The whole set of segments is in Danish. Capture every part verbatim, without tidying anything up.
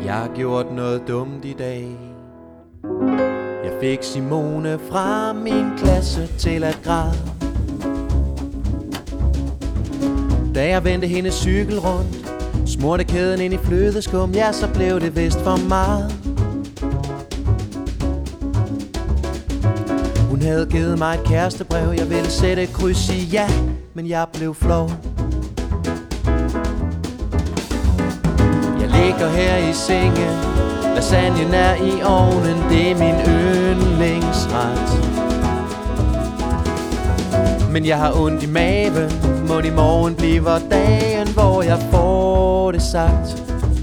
Jeg har gjort noget dumt i dag. Jeg fik Simone fra min klasse til at græde. Da jeg vendte hendes cykel rundt, smurte kæden ind i flødeskum, ja, så blev det vist for meget. Hun havde givet mig et kærestebrev, jeg ville sætte kryds i ja, men jeg blev flov. Jeg ligger her i sengen, lasagnen er i ovnen, det er min yndlingsret. Men jeg har ondt i maven, må i morgen bliver dagen, hvor jeg får det sagt.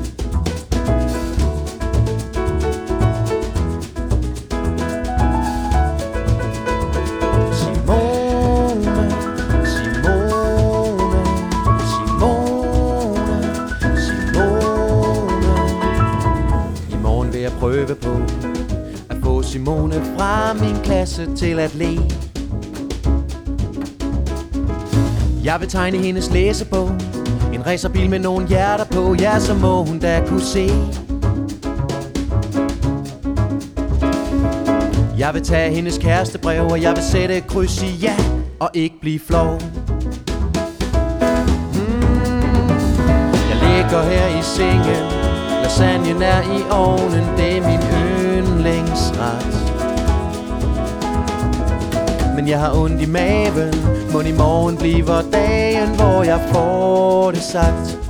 Simone, Simone, Simone, Simone. I morgen vil jeg prøve på at få Simone fra min klasse til at le. Jeg vil tegne hendes læsebog, en racerbil med nogle hjerter på, ja, så må hun da kunne se. Jeg vil tage hendes kærestebrev, og jeg vil sætte et kryds i ja, og ikke blive flov. hmm. Jeg ligger her i sengen, lasagnen er i ovnen, det er min yndlingsret. Men jeg har ondt i maven, må i morgen bliver dagen, hvor jeg får det sagt.